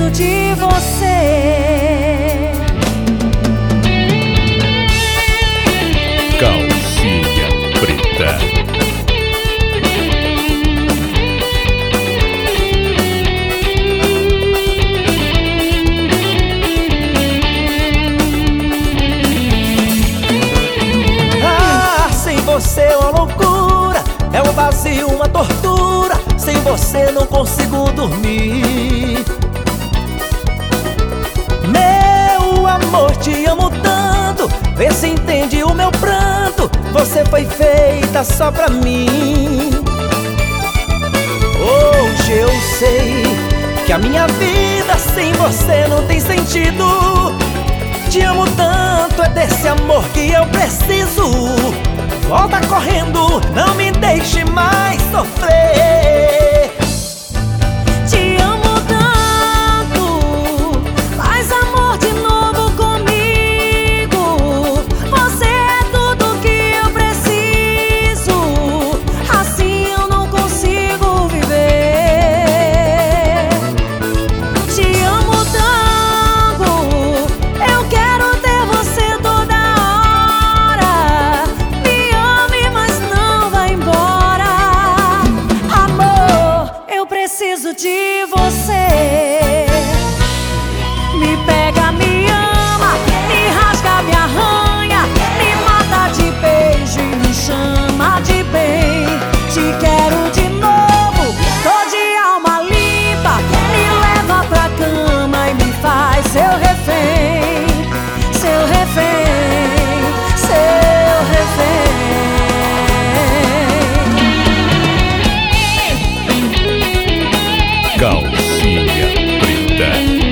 preciso de você. Calcinha preta. Você é uma loucura, é um vazio, uma tortura. Sem você não consigo dormir. Meu amor, te amo tanto, vê se entende o meu pranto. Você foi feita só pra mim. Hoje eu sei que a minha vida sem você não tem sentido. Te amo tanto, é desse amor que eu preciso. Volta correndo, não me deixe mais sofrer. Te amo tanto, faz amor de novo comigo. Você é tudo que eu preciso, assim eu não consigo viver. Te amo tanto, eu quero ter você toda hora. Me ame, mas não vá embora. Amor, eu preciso de você. Me pega, me ama, me rasga, me arranha, me mata de beijo e me chama de bem. Te quero de novo, tô de alma limpa. Me leva pra cama e me faz seu refém. Seu refém, seu refém. Calcinha preta.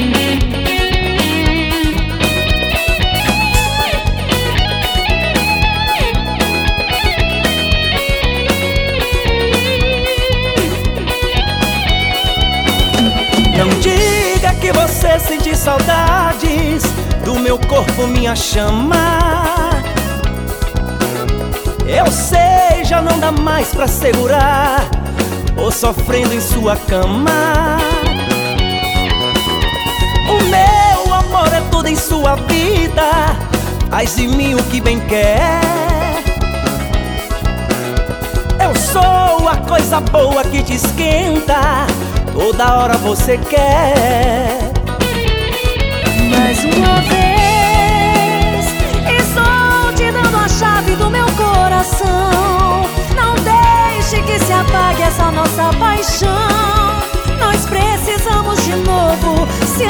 Não diga que você sente saudades do meu corpo, minha chama. Eu sei, já não dá mais pra segurar, ou sofrendo em sua cama. O meu amor é tudo em sua vida, faz de mim o que bem quer. Eu sou a coisa boa que te esquenta, toda hora você quer. Mais uma vez, estou te dando a chave do meu coração. Não deixe que se apague essa nossa paixão. Nós precisamos de novo se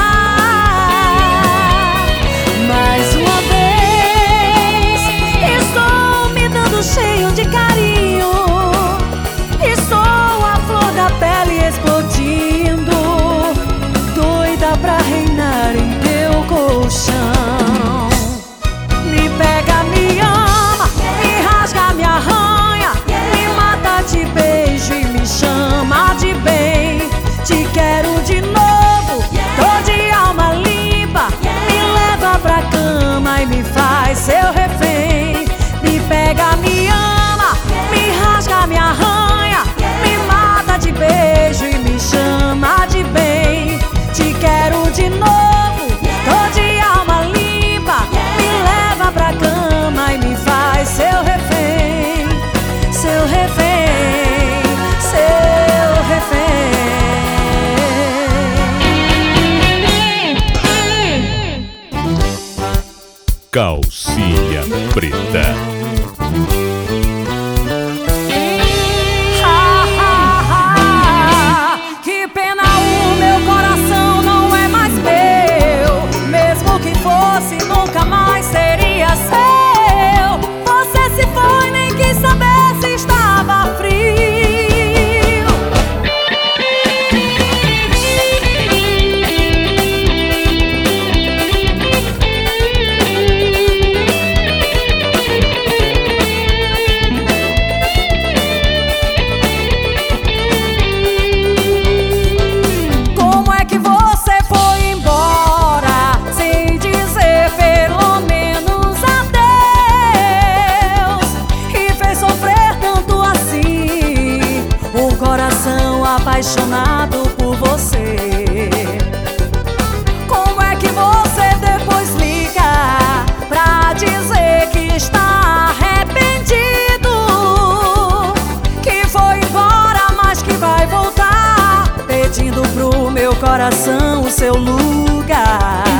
amar. Mais uma vez, estou me dando cheio de carinho. Estou a flor da pele explodindo, doida pra reinar em teu colchão. Me pega, me ama, me rasga, me arranha, me mata de beijo e me chama de bem. Te quero de novo, tô de alma limpa. Me leva pra cama e me faz seu refém. Me pega, me ama, me rasga, me arranha, me mata de beijo e me chama de bem. Te quero de novo, tô de alma limpa. Me leva pra cama e me faz seu refém. Seu refém, seu refém. Calcinha preta. Que pena, o meu coração não é mais meu. Mesmo que fosse, nunca mais seria seu. Você se foi, nem quis saber se estava frio. coração o seu lugar.